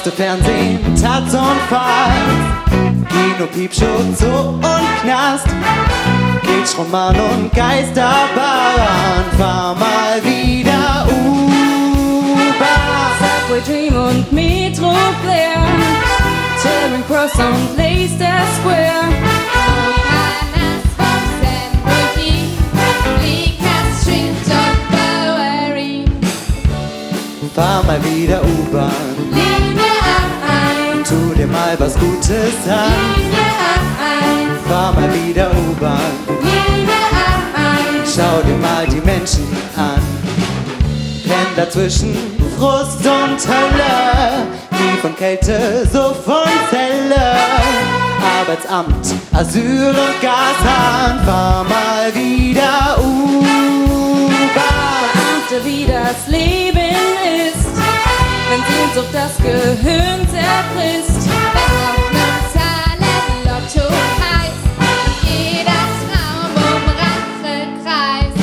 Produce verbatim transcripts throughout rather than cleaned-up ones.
heute Fernsehen, Taz und Fall, Kino, Piepshow, Zoo und Knast, Kitschroman und Geisterbahn, fahr mal wieder U-Bahn. Subway, Dream und Metro Flair, Charing Cross und Leicester Square. Fahr mal wieder U-Bahn, Linie eins, tu dir mal was Gutes an. Linie eins, Fahr mal wieder U-Bahn, Linie eins. schau dir mal die Menschen an. Pendler zwischen Frust und Hölle, nie von Kälte, so von Zelle. Arbeitsamt, Asyl und Gashahn, fahr mal wieder U-Bahn. Beamte, wie das Leben ist, wenn Sehnsucht das Gehirn zerfrisst. Besser nur zahlen, Lotto heißt, jeder Traum um Rache kreist.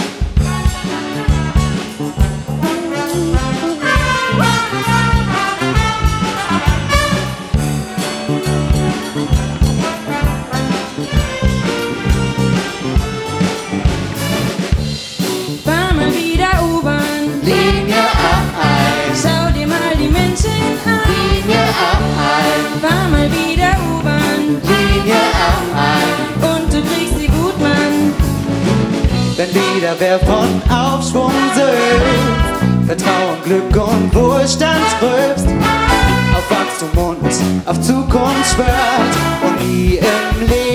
Fahr mal wieder U-Bahn, Linie eins, schau dir mal die Menschen an. Linie eins, Fahr mal wieder U-Bahn Linie eins. und du kriegst sie gut, Mann. Wenn wieder wer von Aufschwung seufzt, Vertrauen, Glück und Wohlstand tröpst, auf Wachstum und auf Zukunft schwört und nie im Leben